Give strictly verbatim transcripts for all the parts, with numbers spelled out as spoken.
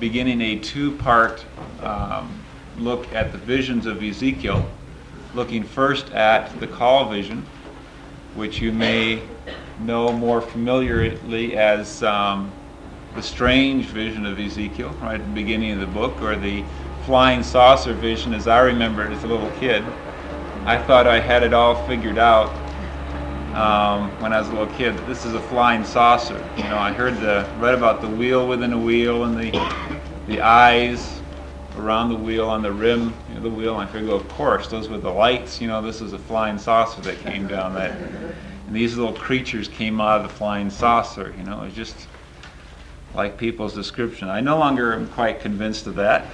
beginning a two-part um, look at the visions of Ezekiel, looking first at the call vision, which you may know more familiarly as um, the strange vision of Ezekiel, right at the beginning of the book, or the flying saucer vision as I remember it as a little kid. I thought I had it all figured out um, when I was a little kid. This is a flying saucer. You know, I heard the read about the wheel within a wheel and the the eyes around the wheel on the rim of the wheel. And I figured, well, of course, those were the lights. You know, this is a flying saucer that came down that. And these little creatures came out of the flying saucer. You know, it was just like people's description. I no longer am quite convinced of that.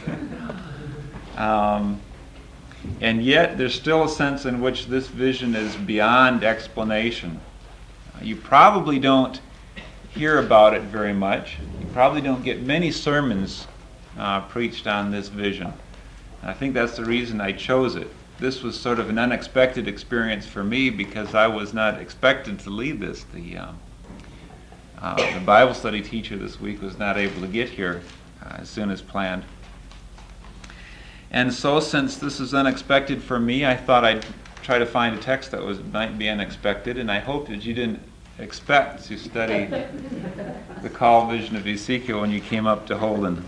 um, and yet, there's still a sense in which this vision is beyond explanation. Uh, you probably don't hear about it very much. You probably don't get many sermons uh, preached on this vision. And I think that's the reason I chose it. This was sort of an unexpected experience for me because I was not expected to lead this. The um, Uh, the Bible study teacher this week was not able to get here uh, as soon as planned. And so since this is unexpected for me, I thought I'd try to find a text that was might be unexpected, and I hope that you didn't expect to study the call vision of Ezekiel when you came up to Holden.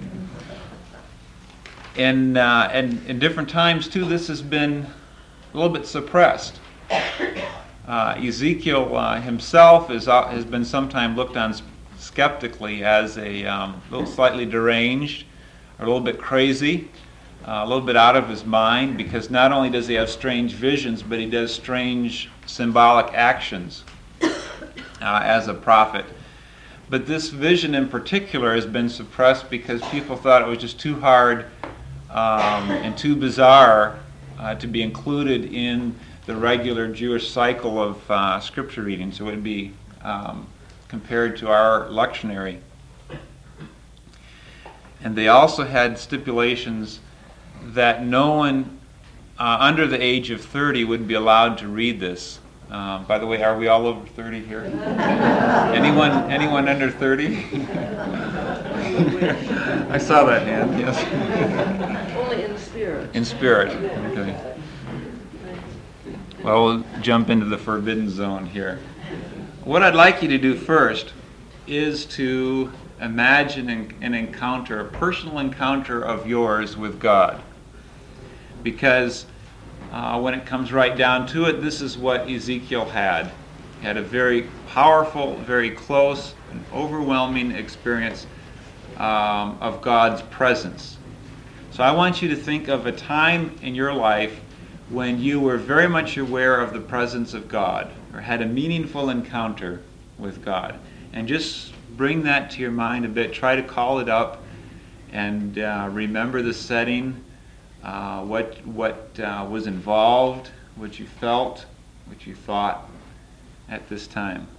And, uh, and in different times, too, this has been a little bit suppressed. Uh, Ezekiel uh, himself is, uh, has been sometimes looked on skeptically as a um, little slightly deranged, or a little bit crazy, uh, a little bit out of his mind, because not only does he have strange visions, but he does strange symbolic actions uh, as a prophet. But this vision in particular has been suppressed because people thought it was just too hard um, and too bizarre uh, to be included in the regular Jewish cycle of uh, scripture reading, so it would be um, compared to our lectionary. And they also had stipulations that no one uh, under the age of thirty would be allowed to read this. Um, by the way, are we all over thirty here? anyone anyone under thirty? I saw that hand, yes. Only in spirit. In spirit, okay. Well, we'll jump into the forbidden zone here. What I'd like you to do first is to imagine an, an encounter, a personal encounter of yours with God. Because uh, when it comes right down to it, this is what Ezekiel had. He had a very powerful, very close, and overwhelming experience um, of God's presence. So I want you to think of a time in your life when you were very much aware of the presence of God, or had a meaningful encounter with God. And just bring that to your mind a bit. Try to call it up and uh, remember the setting, uh, what what uh, was involved, what you felt, what you thought at this time.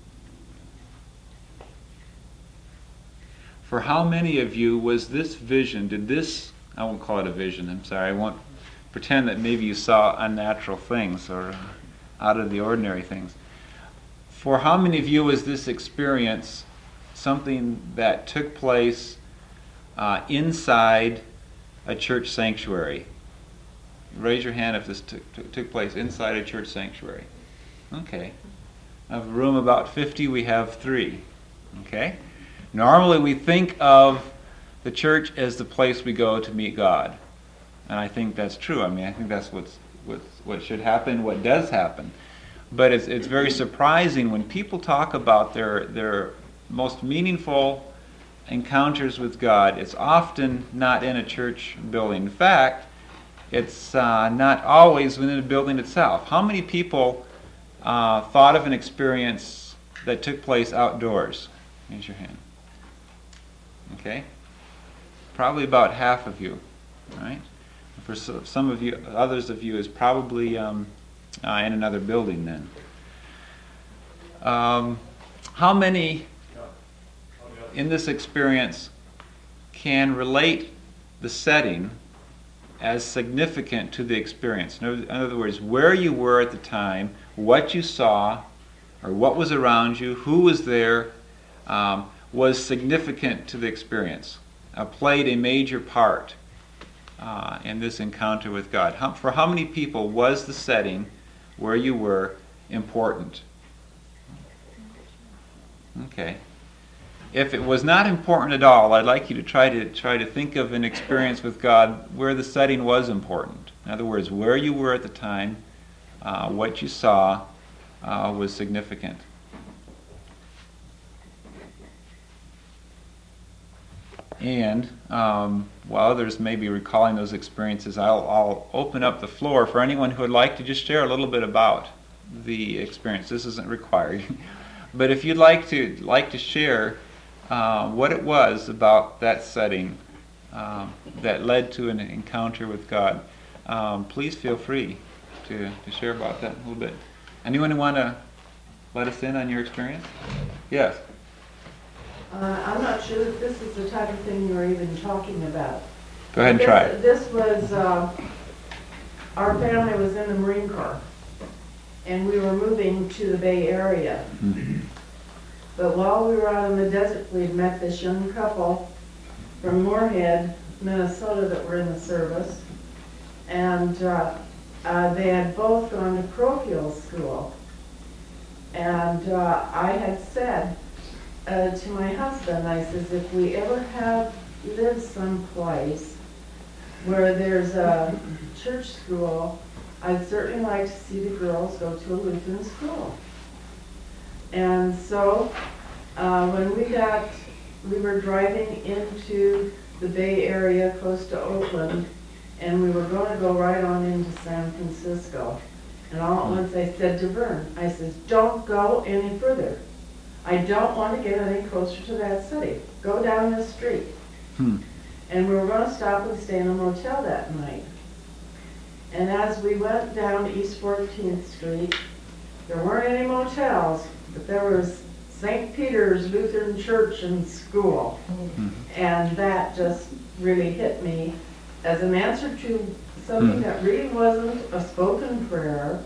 For how many of you was this vision, did this, I won't call it a vision, I'm sorry, I won't pretend that maybe you saw unnatural things or out of the ordinary things. For how many of you was this experience something that took place uh, inside a church sanctuary? Raise your hand if this t- t- took place inside a church sanctuary. Okay. Of a room about fifty, we have three. Okay. Normally we think of the church as the place we go to meet God. And I think that's true. I mean, I think that's what's, what's what should happen, what does happen. But it's it's very surprising when people talk about their their most meaningful encounters with God. It's often not in a church building. In fact, it's uh, not always within a building itself. How many people uh, thought of an experience that took place outdoors? Raise your hand. Okay, probably about half of you, right? For some of you, others of you is probably um, uh, in another building then. Um, how many in this experience can relate the setting as significant to the experience? In other, in other words, where you were at the time, what you saw, or what was around you, who was there, um, was significant to the experience, uh, played a major part uh, in this encounter with God? How, for how many people was the setting where you were important? Okay. If it was not important at all, I'd like you to try to try to think of an experience with God where the setting was important. In other words, where you were at the time, uh, what you saw uh, was significant. And um, while others may be recalling those experiences, I'll, I'll open up the floor for anyone who would like to just share a little bit about the experience. This isn't required. But if you'd like to like to share uh, what it was about that setting um, that led to an encounter with God, um, please feel free to, to share about that a little bit. Anyone who want to let us in on your experience? Yes. Uh, I'm not sure that this is the type of thing you're even talking about. Go ahead and this, try it. This was, uh, our family was in the Marine Corps, and we were moving to the Bay Area. Mm-hmm. But while we were out in the desert, we had met this young couple from Moorhead, Minnesota, that were in the service. And uh, uh, they had both gone to parochial school. And uh, I had said uh, to my husband, I says, if we ever have lived someplace where there's a church school, I'd certainly like to see the girls go to a Lutheran school. And so uh, when we got, we were driving into the Bay Area close to Oakland, and we were going to go right on into San Francisco. And all at once I said to Vern, I says, don't go any further. I don't want to get any closer to that city. Go down this street. Hmm. And we were going to stop and stay in a motel that night. And as we went down East fourteenth Street, there weren't any motels, but there was Saint Peter's Lutheran Church and School. Mm-hmm. And that just really hit me as an answer to something Mm. that really wasn't a spoken prayer,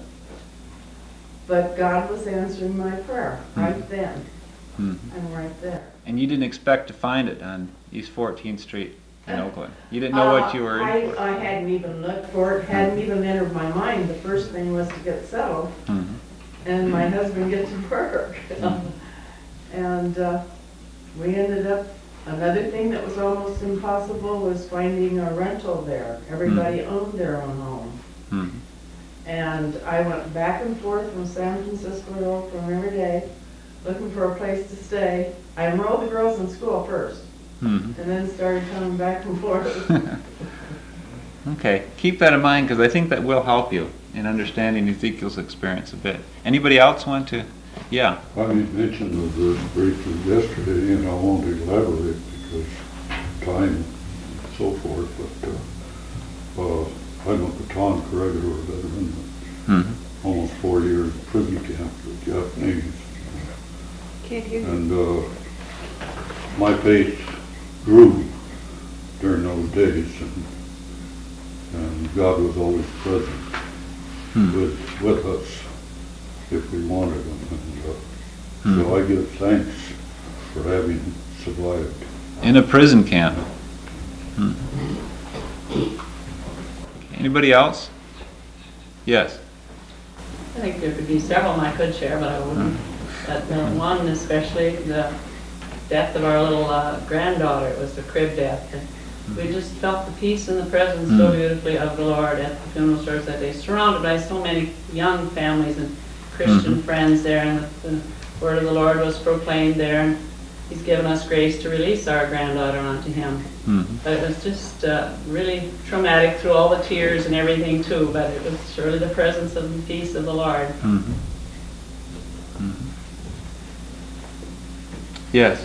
but God was answering my prayer right Mm. then Mm-hmm. and right there. And you didn't expect to find it on East fourteenth Street in Oakland. You didn't know what you were Uh, I, in for. I hadn't even looked for it, hadn't even entered my mind. The first thing was to get settled Mm-hmm. and my husband get to work. Mhm. And uh, we ended up, another thing that was almost impossible was finding a rental there. Everybody owned their own home. Mm-hmm. And I went back and forth from San Francisco to Oakland every day, looking for a place to stay. I enrolled the girls in school first, Mm-hmm. and then started coming back and forth. Okay, keep that in mind because I think that will help you in understanding Ezekiel's experience a bit. Anybody else want to? Yeah. I mentioned this briefly yesterday, and I won't elaborate because time and so forth, but uh, uh, I'm a baton corregidor veteran, Mm-hmm. almost four years prison camp with Japanese. Can't hear you. And uh, my faith grew during those days, and, and God was always present Hmm. with, with us if we wanted him. And uh, Hmm. so I give thanks for having survived. In a prison camp. Hmm. Anybody else? Yes. I think there could be several I could share, but I wouldn't. But uh, one especially, the death of our little uh, granddaughter, it was the crib death. And we just felt the peace and the presence so Mm. beautifully of the Lord at the funeral service that day, surrounded by so many young families and Christian Mhm. friends there, and the, the word of the Lord was proclaimed there, and He's given us grace to release our granddaughter onto Him. Mm-hmm. But it was just uh, really traumatic through all the tears and everything too, but it was surely the presence of the peace of the Lord. Mm-hmm. Mm-hmm. Yes.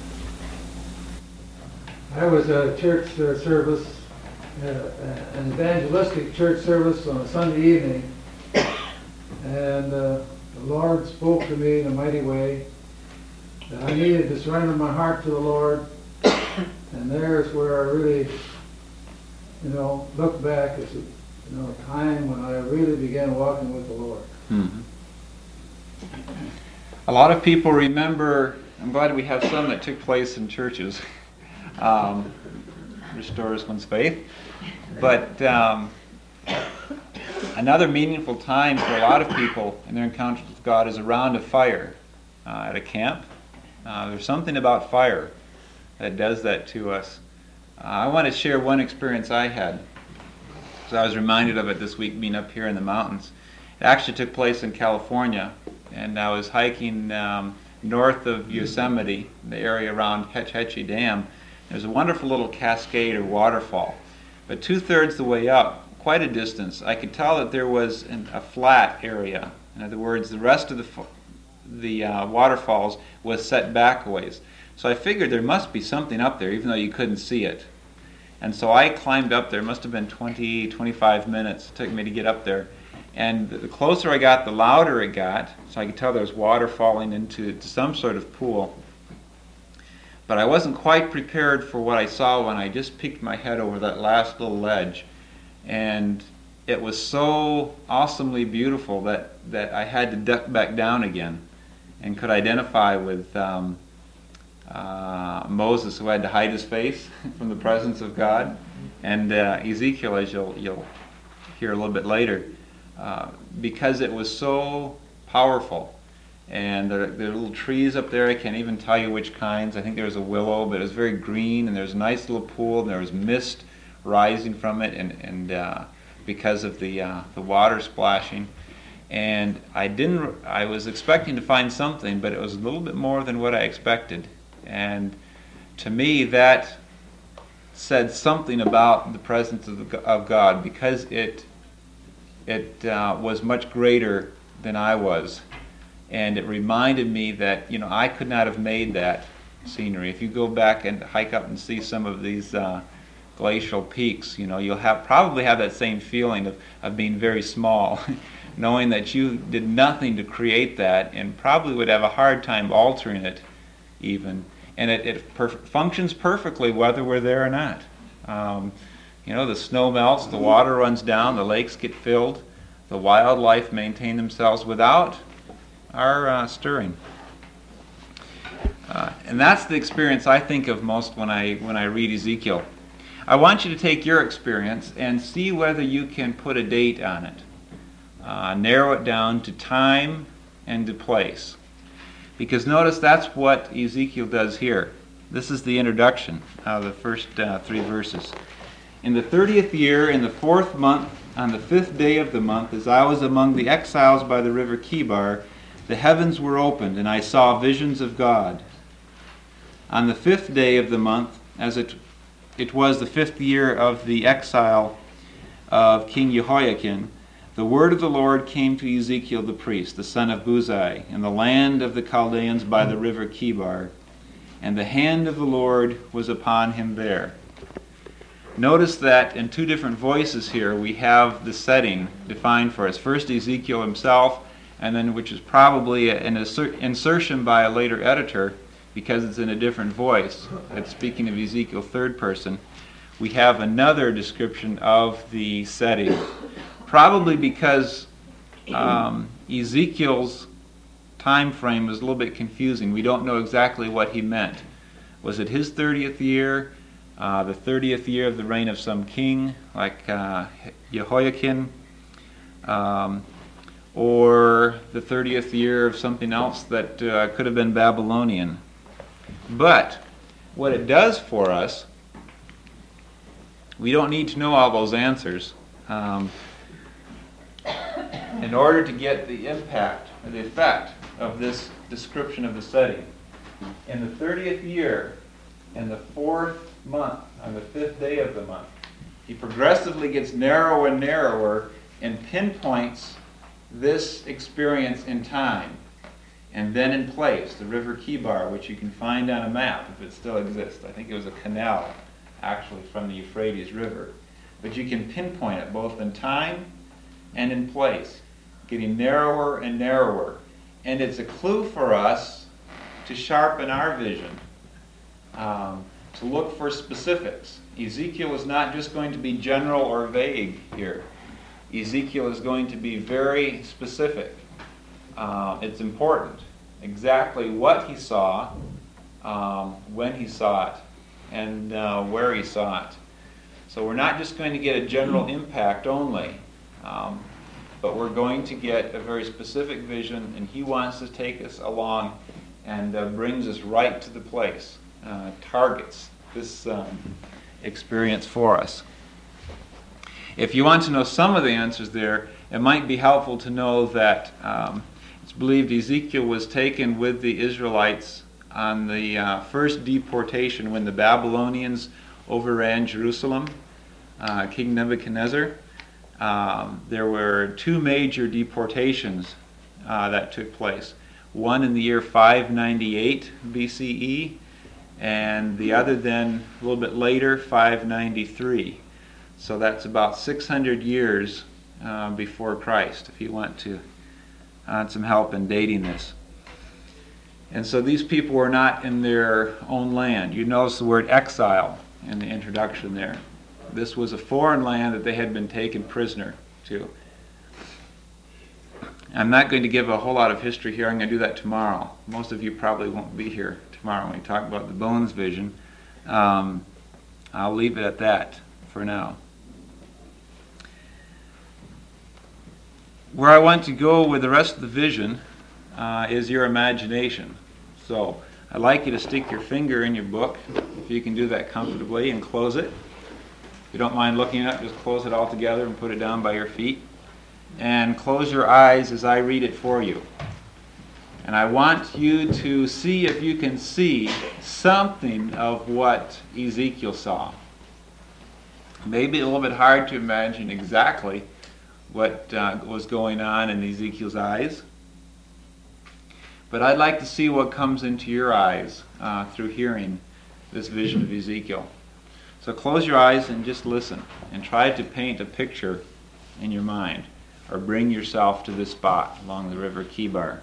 I was at a church uh, service, uh, an evangelistic church service on a Sunday evening, and uh, the Lord spoke to me in a mighty way that I needed to surrender my heart to the Lord, and there's where I really, you know, look back as a, you know, a time when I really began walking with the Lord. Mm-hmm. A lot of people remember I'm glad we have some that took place in churches. Um, restores one's faith. But um, another meaningful time for a lot of people in their encounters with God is around a fire uh, at a camp. Uh, there's something about fire that does that to us. Uh, I want to share one experience I had. So I was reminded of it this week being up here in the mountains. It actually took place in California, and I was hiking um, north of Yosemite, the area around Hetch Hetchy Dam. There's a wonderful little cascade or waterfall. But two-thirds the way up, quite a distance, I could tell that there was an, a flat area. In other words, the rest of the, the uh, waterfalls was set back a ways. So I figured there must be something up there, even though you couldn't see it. And so I climbed up there. It must have been twenty, twenty-five minutes it took me to get up there. And the closer I got, the louder it got. So I could tell there was water falling into to some sort of pool. But I wasn't quite prepared for what I saw when I just peeked my head over that last little ledge. And it was so awesomely beautiful that, that I had to duck back down again and could identify with um, uh, Moses, who had to hide his face from the presence of God, and uh, Ezekiel, as you'll, you'll hear a little bit later, uh, because it was so powerful. And there, there are little trees up there. I can't even tell you which kinds. I think there was a willow, but it was very green, and there was a nice little pool, and there was mist rising from it, and, and uh, because of the uh, the water splashing. And I didn't. I was expecting to find something, but it was a little bit more than what I expected. And to me, that said something about the presence of, the, of God, because it it uh, was much greater than I was. And it reminded me that, you know, I could not have made that scenery. If you go back and hike up and see some of these uh, glacial peaks, you know, you'll have probably have that same feeling of, of being very small, knowing that you did nothing to create that and probably would have a hard time altering it even. And it, it perf- functions perfectly whether we're there or not. Um, you know, the snow melts, the water runs down, the lakes get filled, the wildlife maintain themselves without our uh, stirring. Uh, and that's the experience I think of most when I when I read Ezekiel. I want you to take your experience and see whether you can put a date on it. Uh, narrow it down to time and to place. Because notice that's what Ezekiel does here. This is the introduction of the first uh, three verses. In the thirtieth year, in the fourth month, on the fifth day of the month, as I was among the exiles by the river Kibar, the heavens were opened, and I saw visions of God. On the fifth day of the month, as it it was the fifth year of the exile of King Jehoiakim, the word of the Lord came to Ezekiel the priest, the son of Buzi, in the land of the Chaldeans by the river Kibar, and the hand of the Lord was upon him there. Notice that in two different voices here we have the setting defined for us. First Ezekiel himself, and then which is probably an insertion by a later editor because it's in a different voice. It's speaking of Ezekiel third person. We have another description of the setting, probably because um, Ezekiel's time frame was a little bit confusing. We don't know exactly what he meant. Was it his thirtieth year, uh, the thirtieth year of the reign of some king like uh, Jehoiakim? Um, or the thirtieth year of something else that uh, could have been Babylonian. But what it does for us, we don't need to know all those answers um, in order to get the impact or the effect of this description of the setting. In the thirtieth year, in the fourth month, on the fifth day of the month, he progressively gets narrower and narrower and pinpoints this experience in time, and then in place, the river Kibar, which you can find on a map if it still exists. I think it was a canal, actually, from the Euphrates River. But you can pinpoint it both in time and in place, getting narrower and narrower. And it's a clue for us to sharpen our vision, um, to look for specifics. Ezekiel is not just going to be general or vague here. Ezekiel is going to be very specific. Uh, it's important exactly what he saw um, when he saw it and uh, where he saw it. So we're not just going to get a general impact only, um, but we're going to get a very specific vision, and he wants to take us along and uh, brings us right to the place, uh, targets this um, experience for us. If you want to know some of the answers there, it might be helpful to know that um, it's believed Ezekiel was taken with the Israelites on the uh, first deportation when the Babylonians overran Jerusalem, uh, King Nebuchadnezzar. Um, there were two major deportations uh, that took place. One in the year five ninety-eight B C E, and the other then a little bit later, five ninety-three. So that's about six hundred years uh, before Christ, if you want to uh, some help in dating this. And so these people were not in their own land. You notice the word exile in the introduction there. This was a foreign land that they had been taken prisoner to. I'm not going to give a whole lot of history here. I'm going to do that tomorrow. Most of you probably won't be here tomorrow when we talk about the Bones vision. Um, I'll leave it at that for now. Where I want to go with the rest of the vision uh, is your imagination. So I'd like you to stick your finger in your book, if you can do that comfortably, and close it. If you don't mind looking at it, just close it all together and put it down by your feet. And close your eyes as I read it for you. And I want you to see if you can see something of what Ezekiel saw. Maybe a little bit hard to imagine exactly what uh, was going on in Ezekiel's eyes. But I'd like to see what comes into your eyes uh, through hearing this vision of Ezekiel. So close your eyes and just listen and try to paint a picture in your mind, or bring yourself to this spot along the river Kibar.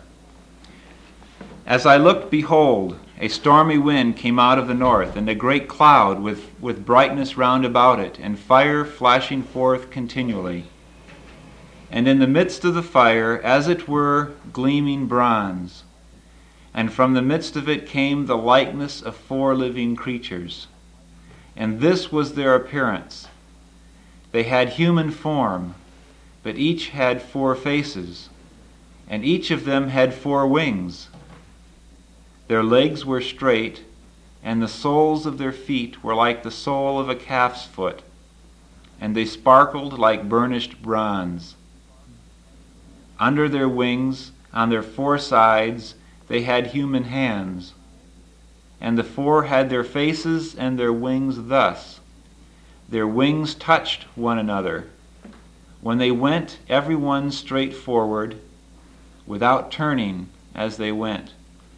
As I looked, behold, a stormy wind came out of the north, and a great cloud with, with brightness round about it, and fire flashing forth continually. And in the midst of the fire, as it were, gleaming bronze. And from the midst of it came the likeness of four living creatures. And this was their appearance. They had human form, but each had four faces, and each of them had four wings. Their legs were straight, and the soles of their feet were like the sole of a calf's foot, and they sparkled like burnished bronze. Under their wings, on their four sides, they had human hands, and the four had their faces and their wings thus. Their wings touched one another. When they went, every one straight forward, without turning as they went.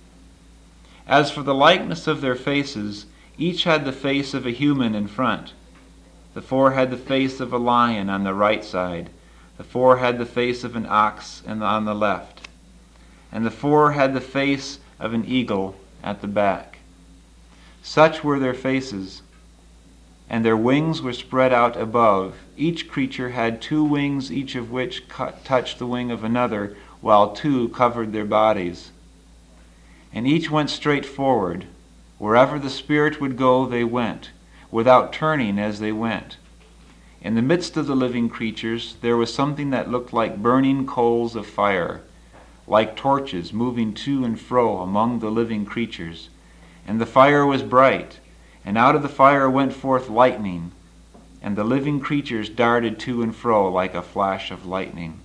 As for the likeness of their faces, each had the face of a human in front. The four had the face of a lion on the right side. The four had the face of an ox on the left. And the four had the face of an eagle at the back. Such were their faces, and their wings were spread out above. Each creature had two wings, each of which cut, touched the wing of another, while two covered their bodies. And each went straight forward. Wherever the Spirit would go, they went, without turning as they went. In the midst of the living creatures, there was something that looked like burning coals of fire, like torches moving to and fro among the living creatures. And the fire was bright, and out of the fire went forth lightning, and the living creatures darted to and fro like a flash of lightning.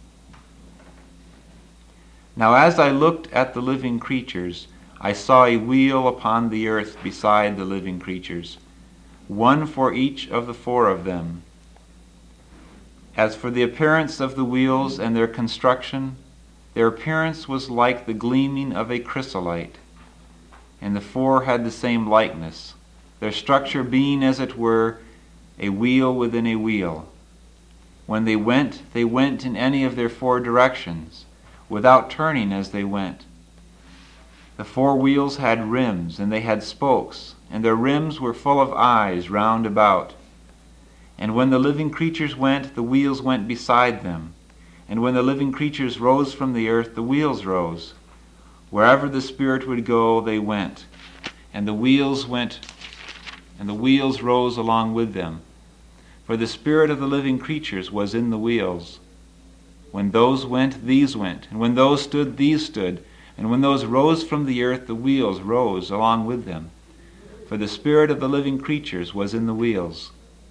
Now as I looked at the living creatures, I saw a wheel upon the earth beside the living creatures, one for each of the four of them. As for the appearance of the wheels and their construction, their appearance was like the gleaming of a chrysolite, and the four had the same likeness, their structure being, as it were, a wheel within a wheel. When they went, they went in any of their four directions, without turning as they went. The four wheels had rims, and they had spokes, and their rims were full of eyes round about. And when the living creatures went, the wheels went beside them. And when the living creatures rose from the earth, the wheels rose. Wherever the Spirit would go, they went. and the wheels went, and the wheels rose along with them. For the spirit of the living creatures was in the wheels. When those went, these went, and when those stood, these stood, and when those rose from the earth, the wheels rose along with them. For the spirit of the living creatures was in the wheels.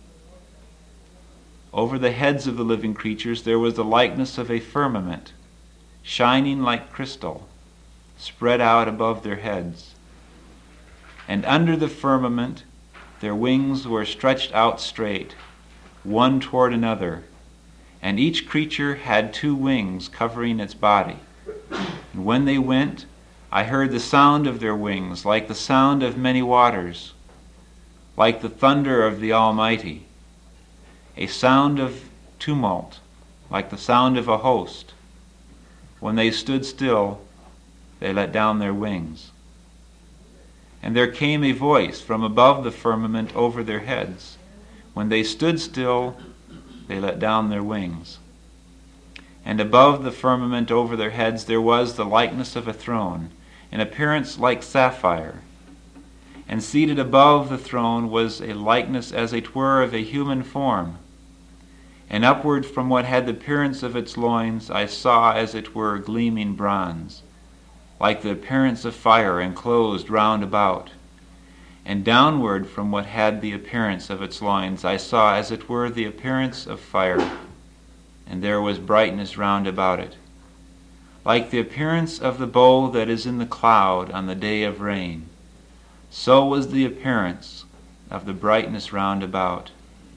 Over the heads of the living creatures there was the likeness of a firmament, shining like crystal, spread out above their heads. And under the firmament their wings were stretched out straight, one toward another, and each creature had two wings covering its body. And when they went, I heard the sound of their wings, like the sound of many waters, like the thunder of the Almighty, a sound of tumult, like the sound of a host. When they stood still, they let down their wings. And there came a voice from above the firmament over their heads. When they stood still, they let down their wings. And above the firmament over their heads there was the likeness of a throne, in appearance like sapphire. And seated above the throne was a likeness as it were of a human form. And upward from what had the appearance of its loins I saw as it were gleaming bronze, like the appearance of fire enclosed round about. And downward from what had the appearance of its loins I saw as it were the appearance of fire, and there was brightness round about it, like the appearance of the bow that is in the cloud on the day of rain. So was the appearance of the brightness round about.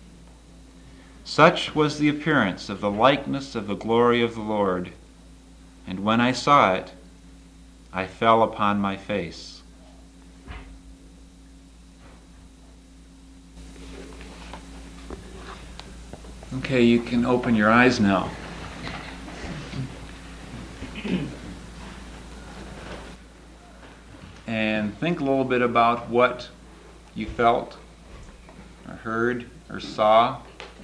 Such was the appearance of the likeness of the glory of the Lord. And when I saw it, I fell upon my face. Okay, you can open your eyes now. And think a little bit about what you felt, or heard, or saw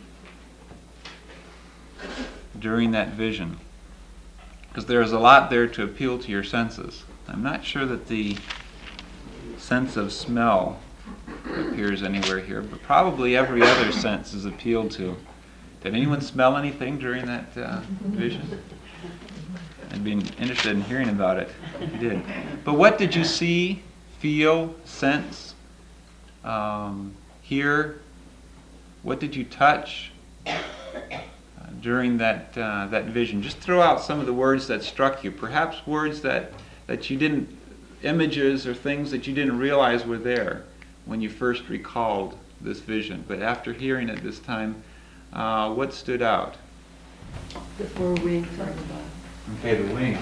during that vision. Because there's a lot there to appeal to your senses. I'm not sure that the sense of smell appears anywhere here, but probably every other sense is appealed to. Did anyone smell anything during that uh, vision? I'd be interested in hearing about it. You did. But what did you see, feel, sense, um, hear? What did you touch uh, during that uh, that vision? Just throw out some of the words that struck you. Perhaps words that, that you didn't, images or things that you didn't realize were there when you first recalled this vision. But after hearing it this time, uh, what stood out? The four wings on the bottom. Okay, the wings.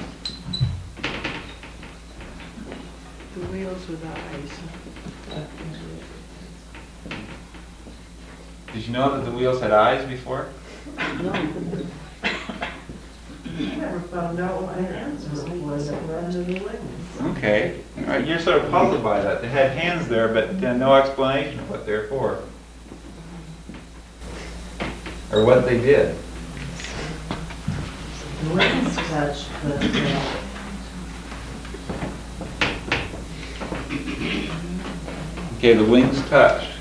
The wheels with eyes. Did you know that the wheels had eyes before? No. I never found out what the hands were that were under the wings. Okay. All right, you're sort of puzzled by that. They had hands there, but uh, no explanation of what they're for. Or what they did. The wings touched, but uh, Okay, the wings touched.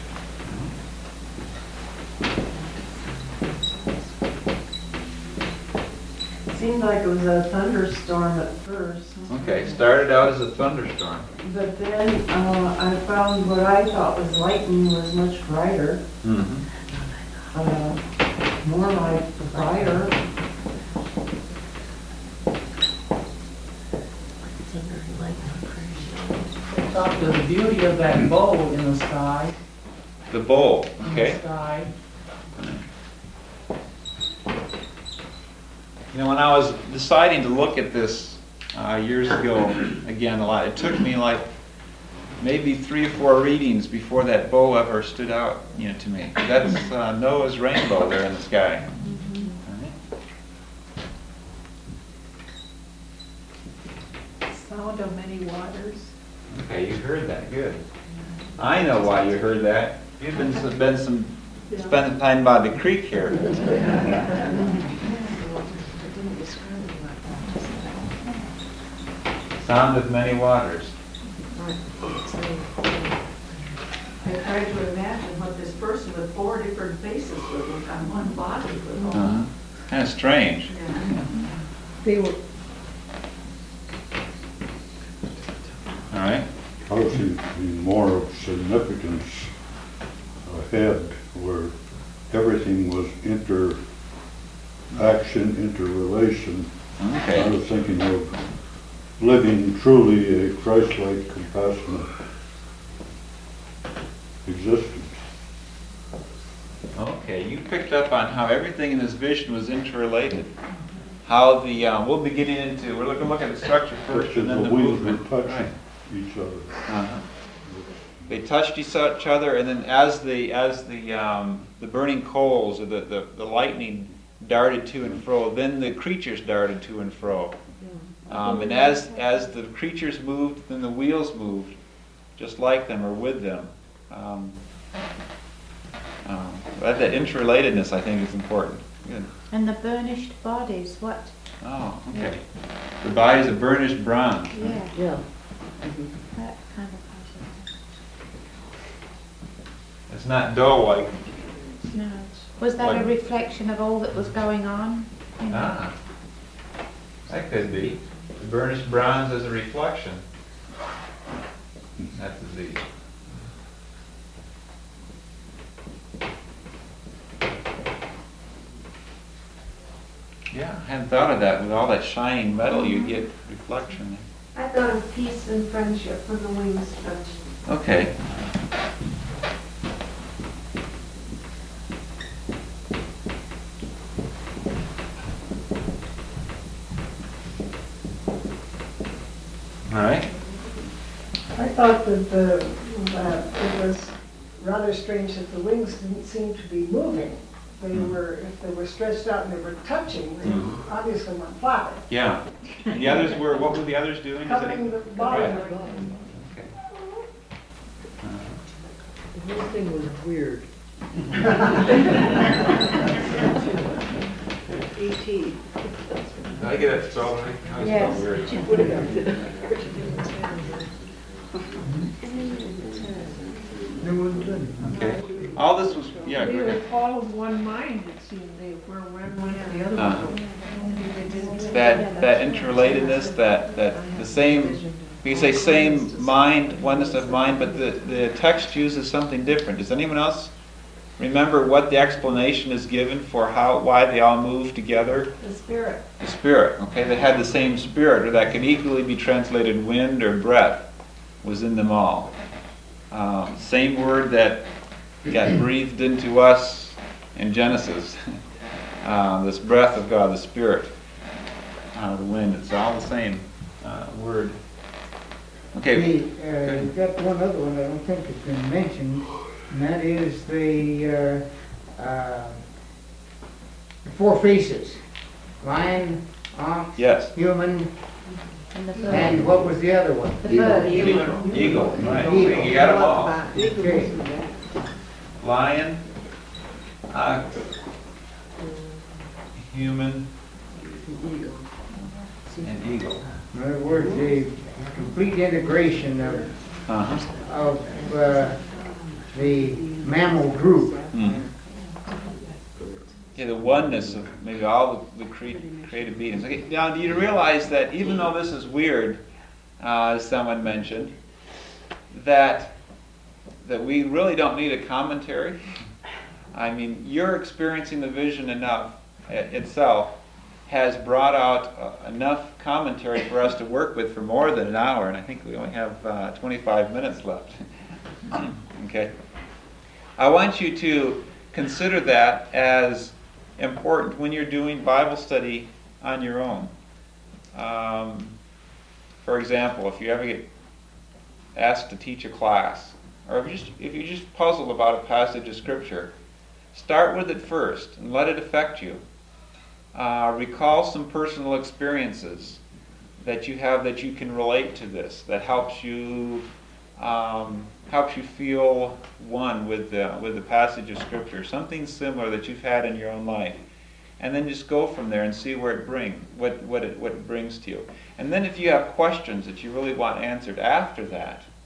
it seemed like it was a thunderstorm at first. Okay, started out as a thunderstorm. But then uh, I found what I thought was lightning was much brighter, Mm-hmm. uh, more like fire. I thought the beauty of that bow in the sky, The bowl, in the okay. sky. You know, when I was deciding to look at this uh, years ago, again, a lot, it took me like maybe three or four readings before that bow ever stood out, you know, to me. That's uh, Noah's rainbow there in the sky. Sound of many waters. Okay, you heard that, good. I know why you heard that. You've been, been some, spending time by the creek here. Sound of many waters. I tried to imagine what this person with four different faces would look on one body would look. Uh-huh. Kind of strange. Yeah. They were, All right. I was thinking more of significance ahead where everything was inter, action, interrelation. I Okay. was thinking of living truly a Christ-like, compassionate existence. Okay, you picked up on how everything in this vision was interrelated. How the, uh, we'll be getting into, we're going to look at the structure first Just and as then the the wings were movement. Right. touching each other. Uh-huh. They touched each other, and then as the as the um, the burning coals or the, the, the lightning darted to and fro, then the creatures darted to and fro. Um, and as as the creatures moved, then the wheels moved, just like them or with them. Um, um, that, that interrelatedness, I think, is important. Good. And the burnished bodies, what? Oh, okay. The bodies of burnished bronze. Yeah, Yeah. that kind of passion. It's not dull like. No. Was that Like- a reflection of all that was going on? You know? Ah, that could be. The burnished bronze as a reflection. That's the Z. Yeah, I hadn't thought of that. With all that shining metal, you get reflection. I thought of peace and friendship when the wings touched. Okay. All right. I thought that the, uh, it was rather strange that the wings didn't seem to be moving. They were, if they were stretched out and they were touching, they Mhm. obviously weren't flapping. Yeah. And the others were, what were the others doing? Is Covering it- the body. Right. Okay. The whole thing was weird. E T. Did I get it spelled right? How is it Yes. spelled weird? Okay. All this was, yeah, go they were ahead. all of one mind, it seemed. They were one went to the other Uh-huh. one. That, that interrelatedness, that, that the same, you say same mind, oneness of mind, but the, the text uses something different. Does anyone else remember what the explanation is given for how, why they all move together? The spirit. The spirit, okay? They had the same spirit, or that could equally be translated wind or breath, was in them all. Um, same word that got breathed into us in Genesis. uh, this breath of God, the spirit, uh, the wind, it's all the same uh, word. Okay. The, uh, we've got one other one I don't think has been mentioned, and that is the, uh, uh, the four faces. Lion, ox, Yes. human, And the bird. and what was the other one? The bird. Eagle. Eagle, right. Eagle. You got them all. Okay. Lion, ox, human, and eagle. In other words, a complete integration of, Uh-huh. of uh, the mammal group. Mm. Yeah, the oneness of maybe all the, the cre- created beings. Okay, now, do you realize that even though this is weird, uh, as someone mentioned, that that we really don't need a commentary? I mean, you're experiencing the vision enough i- itself has brought out uh, enough commentary for us to work with for more than an hour, and I think we only have uh, twenty-five minutes left. Okay. I want you to consider that as important when you're doing Bible study on your own. Um, for example, if you ever get asked to teach a class, or if you just if you're just puzzled about a passage of Scripture, start with it first and let it affect you. Uh, recall some personal experiences that you have that you can relate to this, that helps you um, helps you feel one with the with the passage of Scripture, something similar that you've had in your own life, and then just go from there and see where it brings what what it what it brings to you. And then if you have questions that you really want answered after that,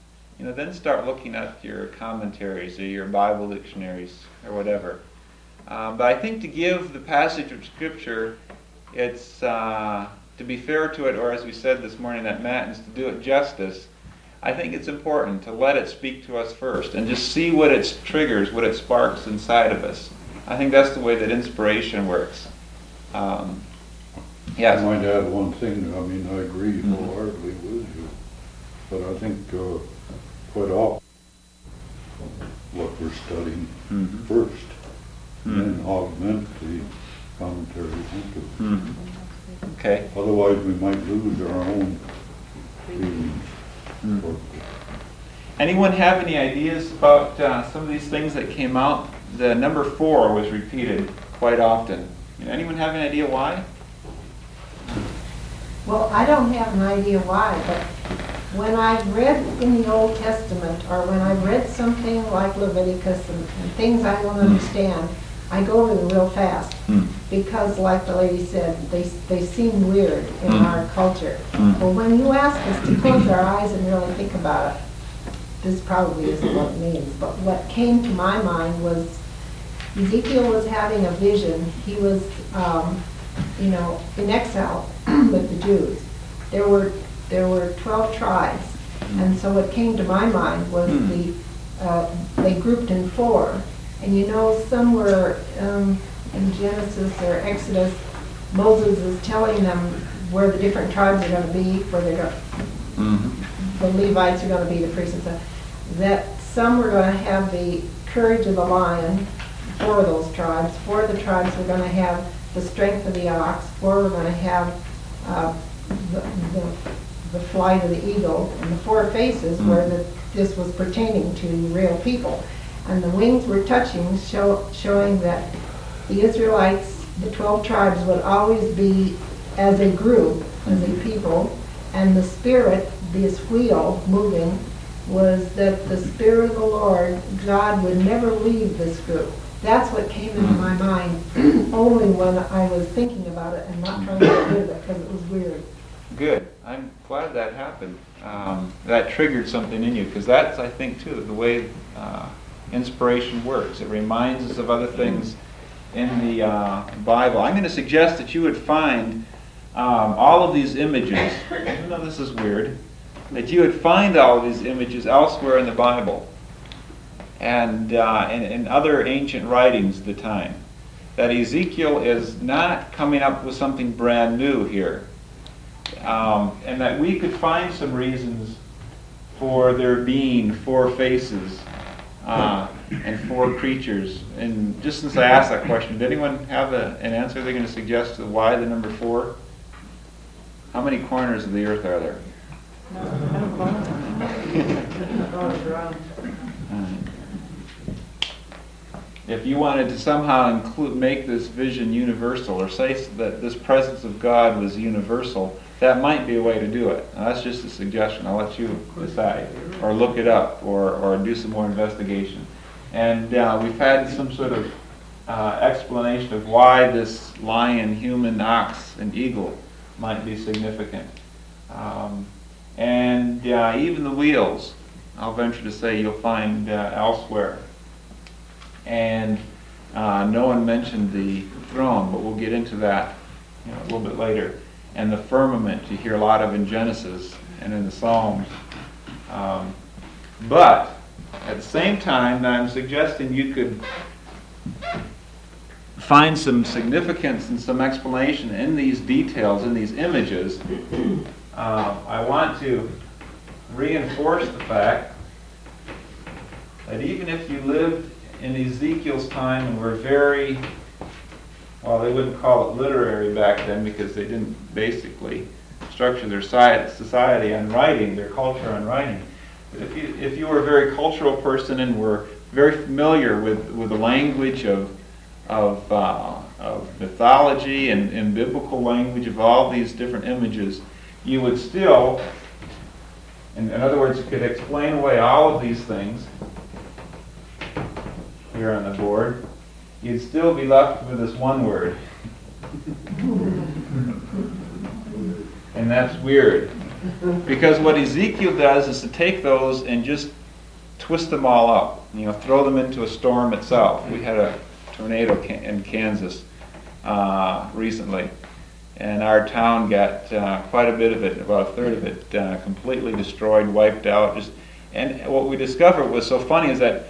you know, then start looking at your commentaries or your Bible dictionaries or whatever. Um, but I think to give the passage of Scripture, it's uh, to be fair to it, or as we said this morning at Matins, to do it justice. I think it's important to let it speak to us first and just see what it triggers, what it sparks inside of us. I think that's the way that inspiration works. Um, yes. I might add one thing. I mean, I agree Mhm. wholeheartedly with you, but I think uh, quite often what we're studying Mhm. first, and Mhm. then augment the commentaries into it. Mhm. Okay. Otherwise, we might lose our own feelings. Mhm. for- Anyone have any ideas about uh, some of these things that came out? The number four was repeated quite often. Anyone have any idea why? Well, I don't have an idea why, but when I've read in the Old Testament, or when I've read something like Leviticus and, and things I don't understand, I go over them real fast. Hmm. Because like the lady said, they, they seem weird in Hmm. our culture. Hmm. Well, when you ask us to close our eyes and really think about it, this probably isn't what it means, but what came to my mind was Ezekiel was having a vision. He was, um, you know, in exile with the Jews. There were there were twelve tribes, and so what came to my mind was Hmm. the uh, they grouped in four, and you know, somewhere um, in Genesis or Exodus, Moses is telling them where the different tribes are going to be, where they're going, Mm-hmm. the Levites are going to be, the priests and stuff. That some were going to have the courage of the lion. Four of those tribes. Four of the tribes were going to have the strength of the ox. Four were going to have uh, the, the, the flight of the eagle. And the four faces Mm. where the, this was pertaining to real people. And the wings were touching, show, showing that the Israelites, the twelve tribes, would always be as a group, as a people. And the spirit, this wheel moving, was that the Spirit of the Lord, God, would never leave this group. That's what came into my mind only when I was thinking about it and not trying to get rid of it because it was weird. Good. I'm glad that happened. Um, that triggered something in you, because that's, I think, too, the way uh, inspiration works. It reminds us of other things in the uh, Bible. I'm going to suggest that you would find um, all of these images, even though this is weird, that you would find all of these images elsewhere in the Bible and uh, in, in other ancient writings of the time. That Ezekiel is not coming up with something brand new here. Um, and that we could find some reasons for there being four faces uh, and four creatures. And just since I asked that question, did anyone have a, an answer they're going to suggest to why the number four? How many corners of the earth are there? If you wanted to somehow include, make this vision universal, or say that this presence of God was universal, that might be a way to do it. Now, that's just a suggestion. I'll let you decide, or look it up, or, or do some more investigation. And uh, we've had some sort of uh, explanation of why this lion, human, ox, and eagle might be significant. Um, and uh, even the wheels, I'll venture to say, you'll find uh, elsewhere. And uh, no one mentioned the throne, but we'll get into that, you know, a little bit later. And the firmament you hear a lot of in Genesis and in the Psalms. Um, but at the same time, I'm suggesting you could find some significance and some explanation in these details, in these images. Uh, I want to reinforce the fact that even if you lived in Ezekiel's time and were very, well, they wouldn't call it literary back then because they didn't basically structure their society on writing, their culture on writing. But if you, if you were a very cultural person and were very familiar with, with the language of, of, uh, of mythology and, and biblical language of all these different images, you would still, in, in other words, you could explain away all of these things here on the board, you'd still be left with this one word. And that's weird. Because what Ezekiel does is to take those and just twist them all up, you know, throw them into a storm itself. We had a tornado ca- in Kansas uh, recently, and our town got uh, quite a bit of it, about a third of it, uh, completely destroyed, wiped out. Just, and what we discovered was so funny is that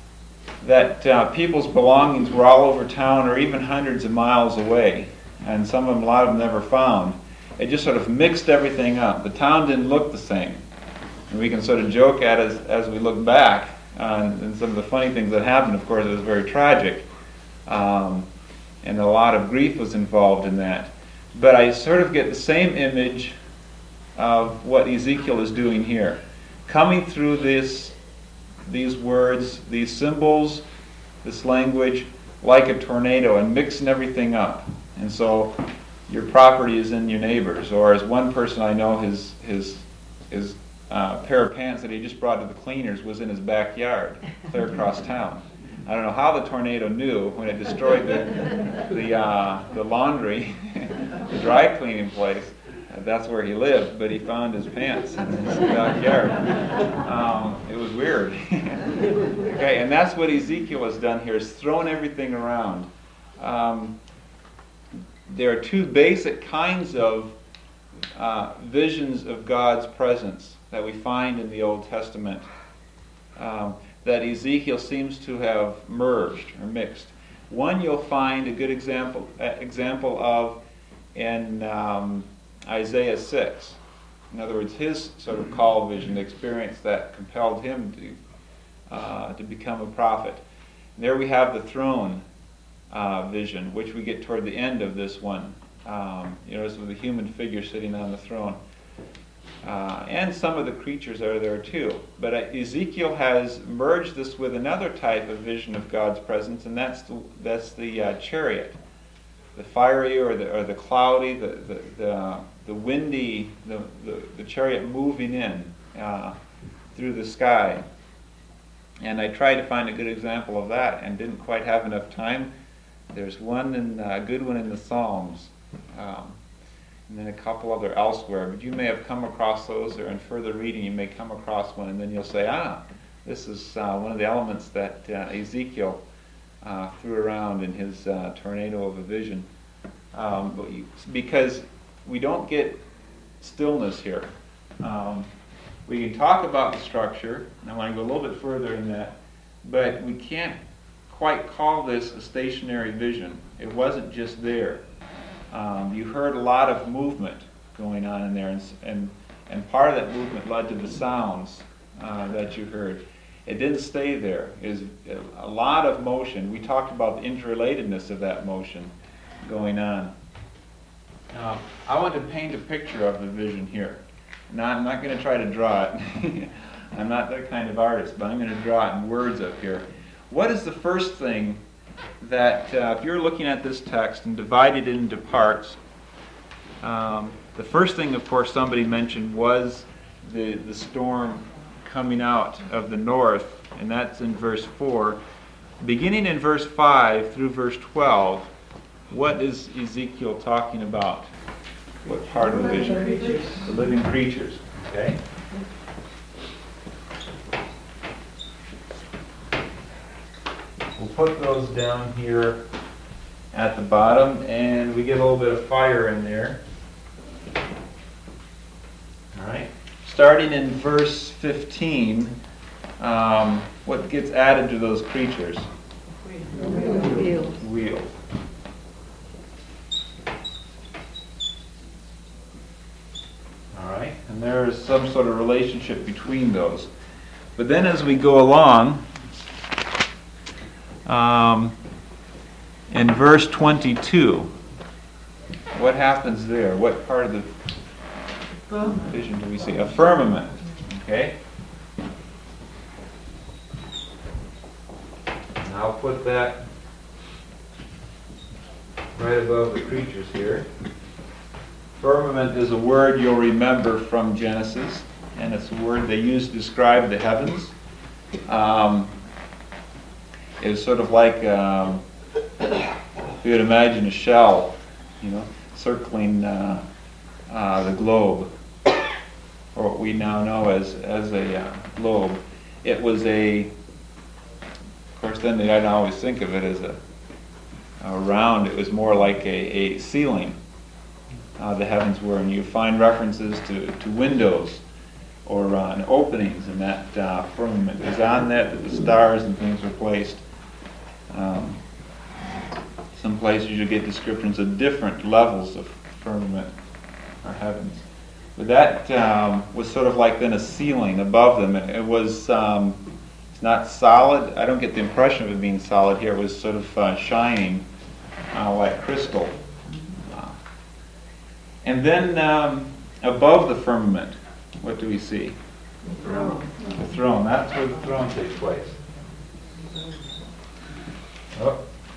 that uh, people's belongings were all over town, or even hundreds of miles away, and some of them, a lot of them, never found. It just sort of mixed everything up. The town didn't look the same, and we can sort of joke at it as, as we look back on and some of the funny things that happened. Of course, it was very tragic, um, and a lot of grief was involved in that. But I sort of get the same image of what Ezekiel is doing here, coming through this, these words, these symbols, this language, like a tornado, and mixing everything up. And so your property is in your neighbor's, or as one person I know, his his his uh, pair of pants that he just brought to the cleaners was in his backyard, clear across town. I don't know how the tornado knew when it destroyed the the uh, the laundry, the dry cleaning place. That's where he lived, but he found his pants in his backyard. Um, it was weird. Okay, and that's what Ezekiel has done here, is thrown everything around. Um, there are two basic kinds of uh, visions of God's presence that we find in the Old Testament um, that Ezekiel seems to have merged or mixed. One you'll find a good example uh, example of in um, Isaiah six. In other words, his sort of call vision, the experience that compelled him to uh, to become a prophet. And there we have the throne uh, vision, which we get toward the end of this one. Um, you notice with a human figure sitting on the throne. Uh, and some of the creatures are there too. But uh, Ezekiel has merged this with another type of vision of God's presence, and that's the, that's the uh, chariot. The fiery or the or the cloudy, the the the, the windy, the, the, the chariot moving in uh, through the sky. And I tried to find a good example of that and didn't quite have enough time. There's one in a uh, good one in the Psalms, um, and then a couple other elsewhere. But you may have come across those, or in further reading you may come across one, and then you'll say, ah, this is uh, one of the elements that uh, Ezekiel Uh, threw around in his uh, tornado of a vision. Um, but you, because we don't get stillness here. Um, we can talk about the structure, and I want to go a little bit further in that, but we can't quite call this a stationary vision. It wasn't just there. Um, you heard a lot of movement going on in there, and, and, and part of that movement led to the sounds uh, that you heard. It didn't stay there. It was a lot of motion. We talked about the interrelatedness of that motion going on. Uh, I want to paint a picture of the vision here. Now, I'm not going to try to draw it. I'm not that kind of artist, but I'm going to draw it in words up here. What is the first thing that, uh, if you're looking at this text and divided it into parts, um, the first thing, of course, somebody mentioned was the, the storm coming out of the north, and that's in verse four. Beginning in verse five through verse twelve, what is Ezekiel talking about? What part of the vision? The living creatures. Okay. We'll put those down here at the bottom, and we get a little bit of fire in there. All right. Starting in verse fifteen, um, what gets added to those creatures? Wheels. Wheels. All right, and there is some sort of relationship between those. But then as we go along, um, in verse twenty-two, what happens there? What part of the vision do we see? A firmament. Okay. And I'll put that right above the creatures here. Firmament is a word you'll remember from Genesis, and it's a word they use to describe the heavens. Um, it was sort of like um, you would imagine a shell, you know, circling uh, uh, the globe. or what we now know as, as a uh, globe. It was a, of course then they didn't always think of it as a, a round, it was more like a, a ceiling, uh, the heavens were, and you find references to, to windows or uh, openings in that uh, firmament. It was on that that the stars and things were placed. Um, some places you get descriptions of different levels of firmament or heavens. But that um, was sort of like then a ceiling above them. It, it was um, it's not solid. I don't get the impression of it being solid here. It was sort of uh, shining uh, like crystal. Uh, and then um, above the firmament, what do we see? The throne. The throne. That's where the throne takes place. Oh.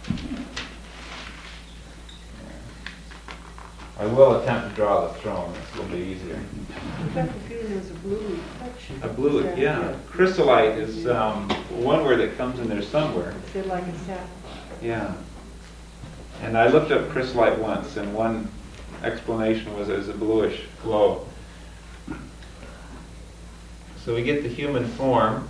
I will attempt to draw the throne. It's a little bit easier. I got the feeling there was a blue reflection. A blue, Is that yeah. it? Chrysolite is um, one word that comes in there somewhere. Is it like a sapphire? Yeah. And I looked up chrysolite once, and one explanation was it was a bluish glow. So we get the human form,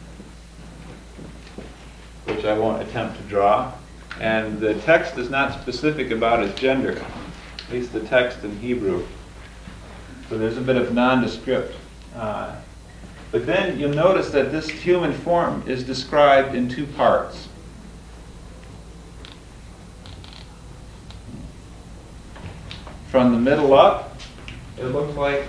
which I won't attempt to draw. And the text is not specific about his gender, at least the text in Hebrew. So there's a bit of nondescript. Uh, but then you'll notice that this human form is described in two parts. From the middle up, it looks like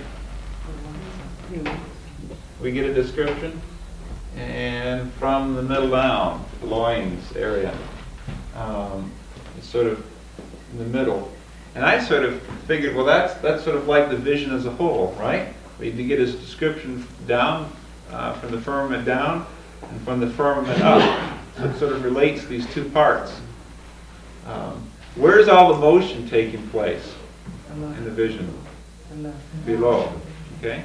we get a description. And from the middle down, the loins area, um, it's sort of in the middle. And I sort of figured, well, that's that's sort of like the vision as a whole, right? We need to get his description down, uh, from the firmament down, and from the firmament up. So it sort of relates these two parts. Um, where's all the motion taking place in the vision? Below. Okay?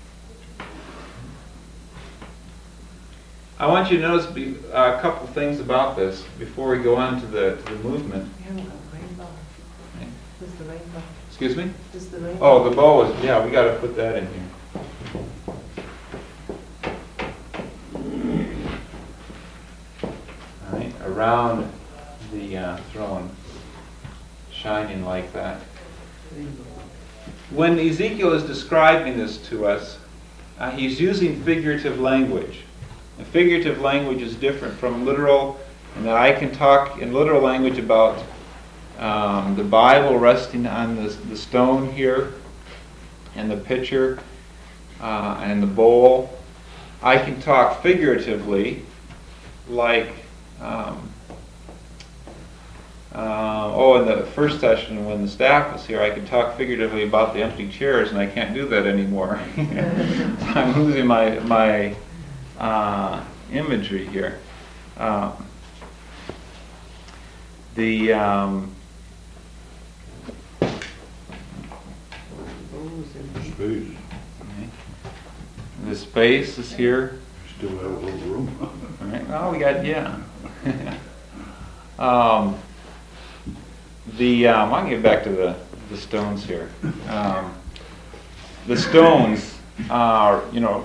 I want you to notice be, uh, a couple things about this before we go on to the, to the movement. Who's the rainbow? Excuse me? Who's the rainbow? Oh, the bow is, yeah, we got to put that in here. All right, around the uh, throne, shining like that. When Ezekiel is describing this to us, uh, he's using figurative language. And figurative language is different from literal, and that I can talk in literal language about um, the Bible resting on the, the stone here, and the pitcher, uh, and the bowl. I can talk figuratively, like, um, uh, oh, in the first session when the staff was here, I could talk figuratively about the empty chairs, and I can't do that anymore. I'm losing my my. Uh, imagery here. Um, the um, Space, the space is here. still have a little room. All right. Well, we got yeah. um, the um, I can get back to the the stones here. Um, the stones are, you know,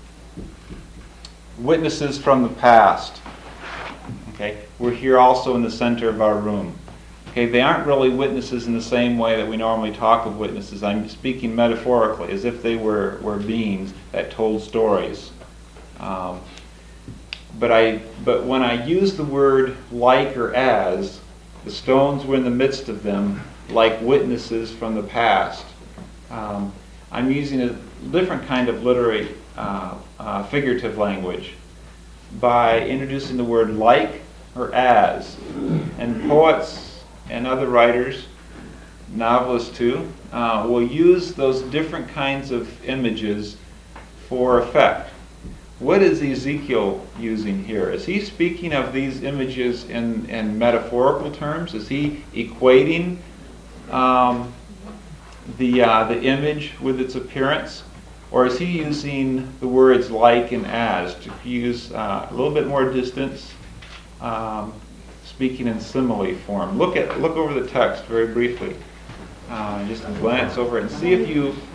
witnesses from the past. Okay, we're here also in the center of our room. Okay, they aren't really witnesses in the same way that we normally talk of witnesses. I'm speaking metaphorically, as if they were, were beings that told stories. Um, but I, but when I use the word like or as, the stones were in the midst of them, like witnesses from the past. Um, I'm using a different kind of literary Uh, uh, figurative language by introducing the word like or as. And poets and other writers, novelists too, uh, will use those different kinds of images for effect. What is Ezekiel using here? Is he speaking of these images in, in metaphorical terms? Is he equating um, the uh, the image with its appearance? Or is he using the words like and as to use uh, a little bit more distance, um, speaking in simile form? Look at look over the text very briefly, uh, just glance over it and see if you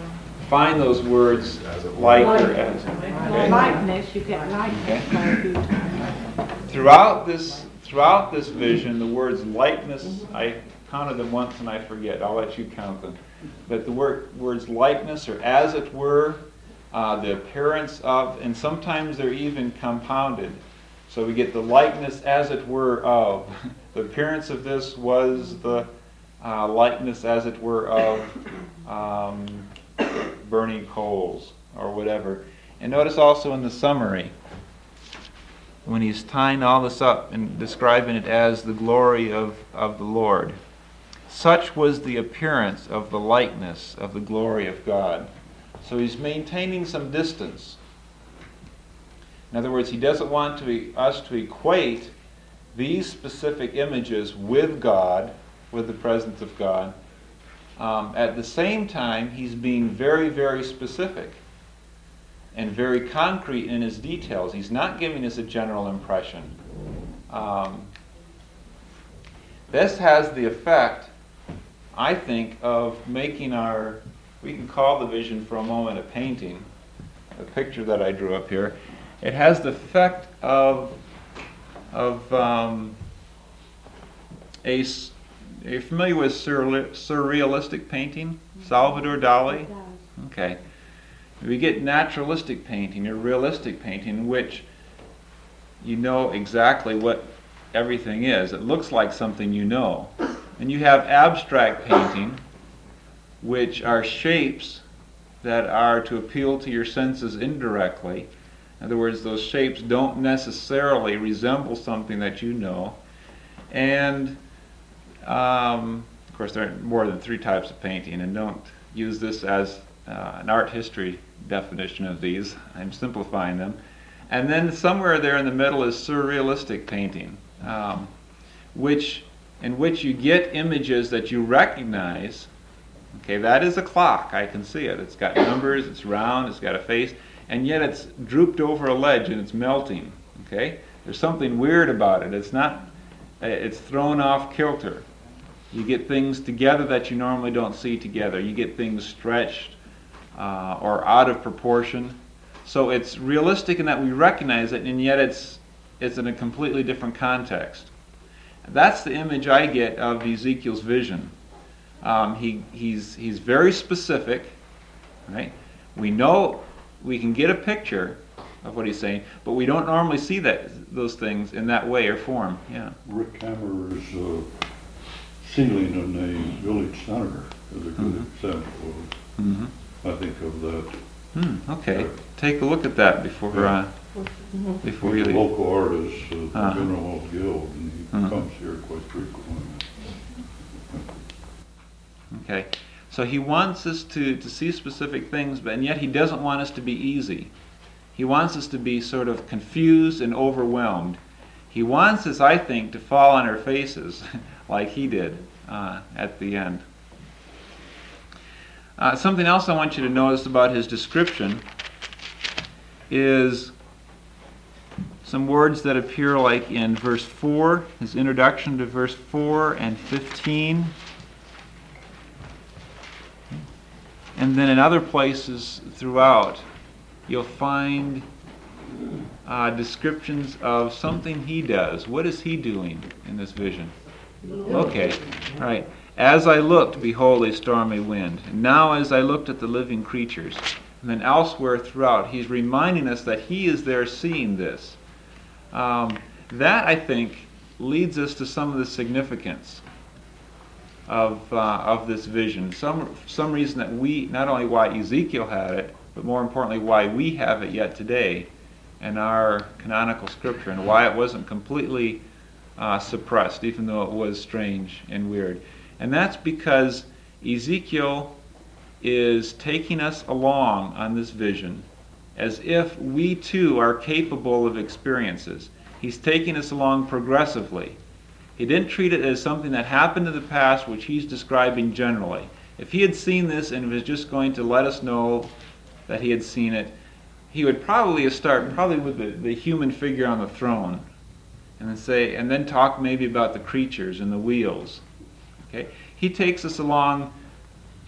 find those words like or as. Okay? Likeness, you get likeness by a few times. Throughout this, throughout this vision, the words likeness, I counted them once and I forget. I'll let you count them. But the word, words likeness or as it were, uh, the appearance of, and sometimes they're even compounded. So we get the likeness as it were of. The appearance of this was the uh, likeness as it were of um, burning coals or whatever. And notice also in the summary, when he's tying all this up and describing it as the glory of, of the Lord, such was the appearance of the likeness of the glory of God. So he's maintaining some distance. In other words, he doesn't want to be, us to equate these specific images with God, with the presence of God. Um, at the same time, he's being very, very specific and very concrete in his details. He's not giving us a general impression. Um, this has the effect, I think, of making our, we can call the vision for a moment a painting, a picture that I drew up here. It has the effect of, of um, a, are you familiar with surreal, surrealistic painting? Salvador Dali? Okay. We get naturalistic painting or realistic painting in which you know exactly what everything is. It looks like something you know. And you have abstract painting, which are shapes that are to appeal to your senses indirectly. In other words, those shapes don't necessarily resemble something that you know. And, um, of course, there are more than three types of painting, and don't use this as uh, an art history definition of these. I'm simplifying them. And then somewhere there in the middle is surrealistic painting, um, which in which you get images that you recognize. Okay, that is a clock. I can see it. It's got numbers, it's round, it's got a face, and yet it's drooped over a ledge and it's melting. Okay? There's something weird about it. It's not, it's thrown off kilter. You get things together that you normally don't see together. You get things stretched uh, or out of proportion. So it's realistic in that we recognize it, and yet it's it's in a completely different context. That's the image I get of Ezekiel's vision. Um, he he's he's very specific, right? We know we can get a picture of what he's saying, but we don't normally see that those things in that way or form. Yeah. Rick Hammer's uh, ceiling in the village center is a good Mhm. example of, Mm-hmm. I think, of that. Hmm, okay. Take a look at that before uh, before you He's a leave. local artist, uh, the Uh-huh. General Guild, and he Uh-huh. comes here quite frequently. Okay. So he wants us to, to see specific things, but and yet he doesn't want us to be easy. He wants us to be sort of confused and overwhelmed. He wants us, I think, to fall on our faces like he did uh, at the end. Uh, something else I want you to notice about his description is some words that appear like in verse four, his introduction to verse four and fifteen. And then in other places throughout, you'll find uh, descriptions of something he does. What is he doing in this vision? Okay, all right. As I looked, behold, a stormy wind. And now as I looked at the living creatures. And then elsewhere throughout, he's reminding us that he is there seeing this. Um, that, I think, leads us to some of the significance of uh, of this vision. Some some reason that we, not only why Ezekiel had it, but more importantly why we have it yet today in our canonical scripture, and why it wasn't completely uh, suppressed, even though it was strange and weird. And that's because Ezekiel is taking us along on this vision as if we too are capable of experiences. He's taking us along progressively. He didn't treat it as something that happened in the past, which he's describing generally. If he had seen this and was just going to let us know that he had seen it, he would probably start probably with the, the human figure on the throne, and then say, and then talk maybe about the creatures and the wheels. Okay? He takes us along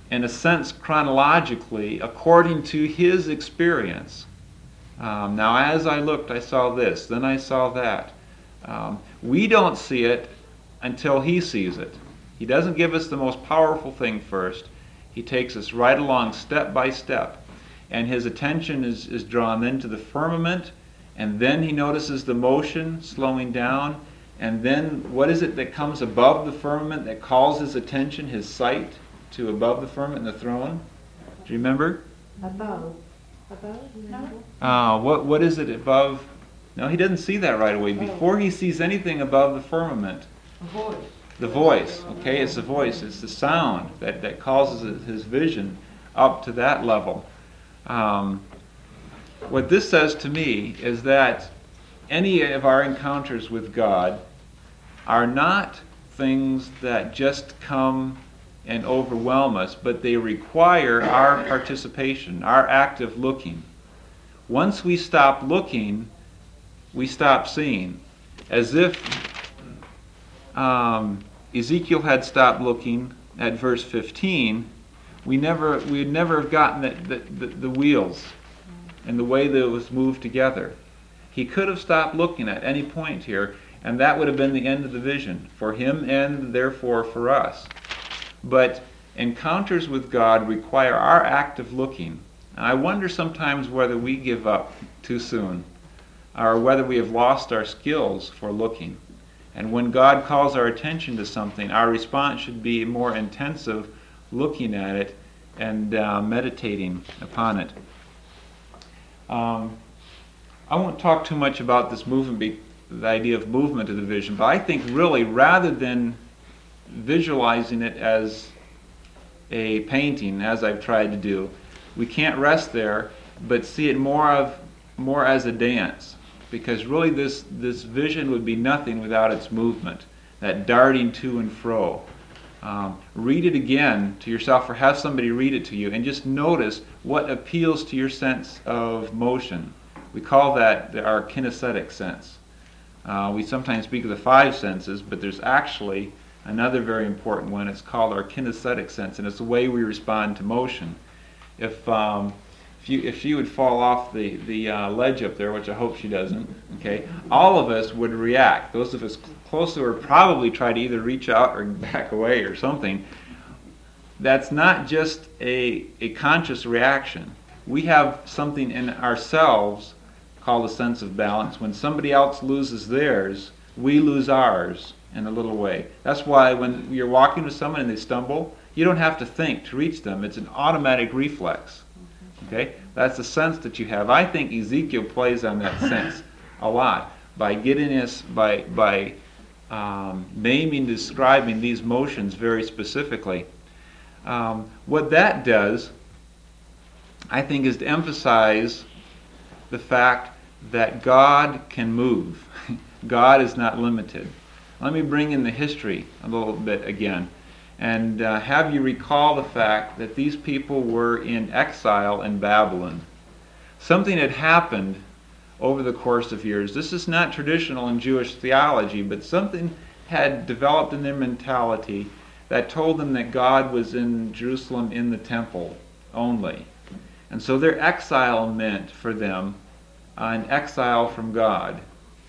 in a sense, chronologically, according to his experience. Um, now, as I looked, I saw this, then I saw that. Um, we don't see it until he sees it. He doesn't give us the most powerful thing first. He takes us right along step by step. And his attention is, is drawn then to the firmament, and then he notices the motion slowing down, and then what is it that comes above the firmament that calls his attention, his sight, to above the firmament and the throne? Do you remember? Above. Above? No. Uh, what what is it above? No, he doesn't see that right away. Before he sees anything above the firmament, A voice. the voice, okay, it's the voice, it's the sound that, that causes his vision up to that level. Um, what this says to me is that any of our encounters with God are not things that just come and overwhelm us, but they require our participation, our active looking. Once we stop looking, we stop seeing. As if um, Ezekiel had stopped looking at verse fifteen, we never we would never have gotten the, the, the, the wheels and the way that it was moved together. He could have stopped looking at any point here, and that would have been the end of the vision for him and therefore for us. But encounters with God require our active looking. And I wonder sometimes whether we give up too soon, or whether we have lost our skills for looking. And when God calls our attention to something, our response should be more intensive, looking at it and uh, meditating upon it. Um, I won't talk too much about this movement, be, the idea of movement of the vision, but I think really rather than visualizing it as a painting, as I've tried to do, we can't rest there, but see it more of more as a dance, because really this this vision would be nothing without its movement, that darting to and fro. Um, read it again to yourself, or have somebody read it to you, and just notice what appeals to your sense of motion. We call that the, our kinesthetic sense. Uh, we sometimes speak of the five senses, but there's actually another very important one. It's called our kinesthetic sense, and it's the way we respond to motion. If um, if you if she would fall off the the uh, ledge up there, which I hope she doesn't, okay, all of us would react. Those of us closer would probably try to either reach out or back away or something. That's not just a a conscious reaction. We have something in ourselves called a sense of balance. When somebody else loses theirs, we lose ours in a little way. That's why when you're walking with someone and they stumble, you don't have to think to reach them. It's an automatic reflex. Okay? That's the sense that you have. I think Ezekiel plays on that sense a lot by getting us, by by um, naming, describing these motions very specifically. Um, what that does, I think, is to emphasize the fact that God can move. God is not limited. Let me bring in the history a little bit again, and uh, have you recall the fact that these people were in exile in Babylon. Something had happened over the course of years. This is not traditional in Jewish theology, but something had developed in their mentality that told them that God was in Jerusalem in the temple only. And so their exile meant for them an exile from God,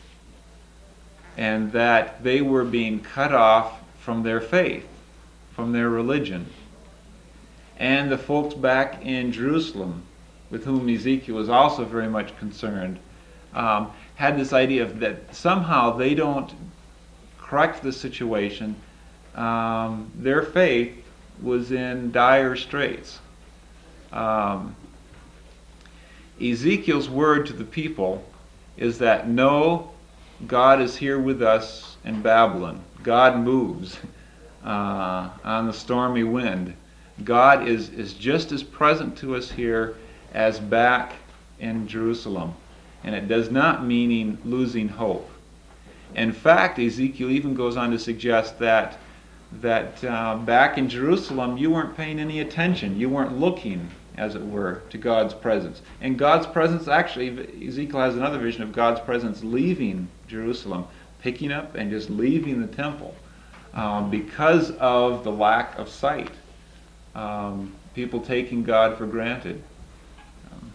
and that they were being cut off from their faith, from their religion. And the folks back in Jerusalem, with whom Ezekiel was also very much concerned, um, had this idea of that somehow they don't correct the situation. Um, their faith was in dire straits. Um, Ezekiel's word to the people is that no, God is here with us in Babylon. God moves uh, on the stormy wind. God is, is just as present to us here as back in Jerusalem. And it does not mean losing hope. In fact, Ezekiel even goes on to suggest that that uh, back in Jerusalem you weren't paying any attention. You weren't looking, as it were, to God's presence. And God's presence, actually, Ezekiel has another vision of God's presence leaving Jerusalem, picking up and just leaving the temple um, because of the lack of sight um, people taking God for granted. Um,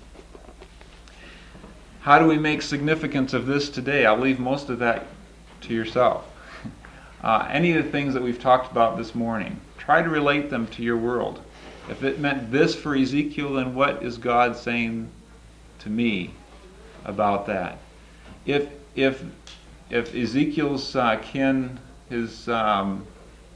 how do we make significance of this today? I'll leave most of that to yourself. Uh, any of the things that we've talked about this morning, try to relate them to your world. If it meant this for Ezekiel, then what is God saying to me about that? If if if Ezekiel's uh, kin, his um,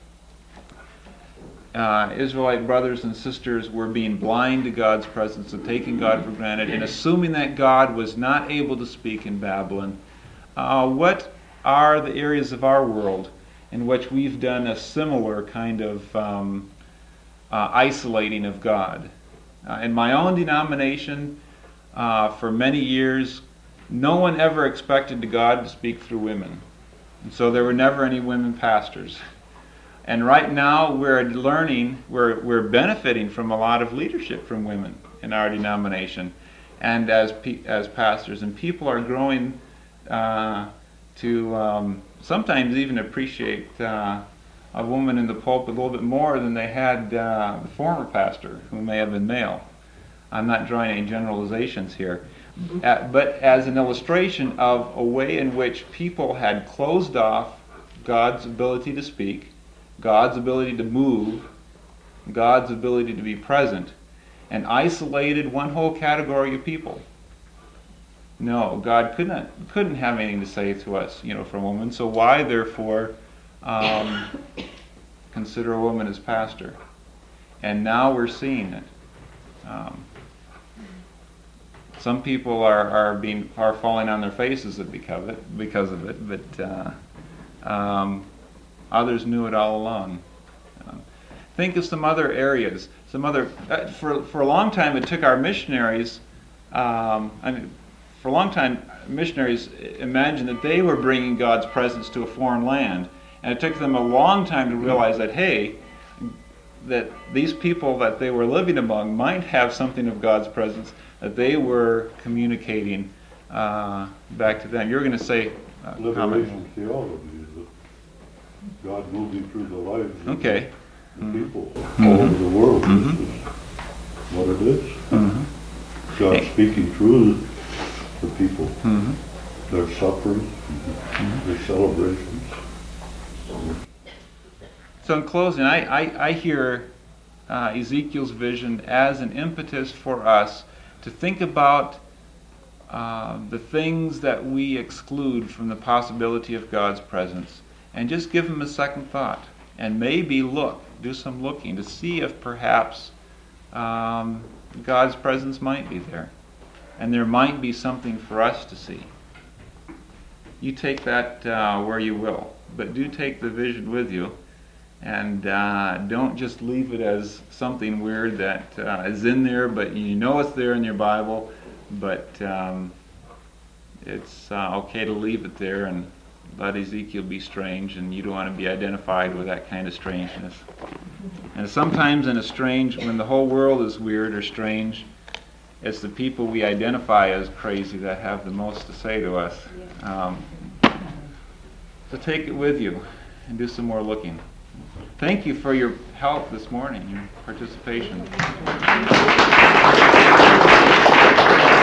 uh, Israelite brothers and sisters were being blind to God's presence and taking God for granted and assuming that God was not able to speak in Babylon, uh, what are the areas of our world in which we've done a similar kind of um, uh, isolating of God? Uh, in my own denomination, uh, for many years, no one ever expected God to speak through women. And so there were never any women pastors. And right now we're learning, we're, we're benefiting from a lot of leadership from women in our denomination and as pe- as pastors. And people are growing uh, to um, sometimes even appreciate uh, a woman in the pulpit a little bit more than they had uh, the former pastor, who may have been male. I'm not drawing any generalizations here. Uh, but as an illustration of a way in which people had closed off God's ability to speak, God's ability to move, God's ability to be present, and isolated one whole category of people. No, God couldn't couldn't have anything to say to us, you know, for a woman. So why, therefore, um, consider a woman as pastor? And now we're seeing it. Um, Some people are, are being are falling on their faces because of it, because of it, but uh, um, others knew it all along. Um, think of some other areas, some other. Uh, for for a long time, it took our missionaries. Um, I mean, for a long time, missionaries imagined that they were bringing God's presence to a foreign land, and it took them a long time to realize that hey, that these people that they were living among might have something of God's presence that they were communicating uh, back to them. You're going to say, uh, Liberation theology is that God moving through the lives of okay. the Mm-hmm. people Mm-hmm. all over the world. Mm-hmm. This is what it is. Mm-hmm. God Hey. speaking through the people, Mm-hmm. their suffering, Mm-hmm. their celebrations. So in closing, I, I, I hear uh, Ezekiel's vision as an impetus for us to think about uh, the things that we exclude from the possibility of God's presence and just give them a second thought and maybe look, do some looking to see if perhaps um, God's presence might be there and there might be something for us to see. You take that uh, where you will, but do take the vision with you. And uh, don't just leave it as something weird that uh, is in there, but you know it's there in your Bible, but um, it's uh, okay to leave it there and let Ezekiel be strange, and you don't want to be identified with that kind of strangeness. And sometimes in a strange, when the whole world is weird or strange, it's the people we identify as crazy that have the most to say to us. Um, so take it with you and do some more looking. Thank you for your help this morning, your participation.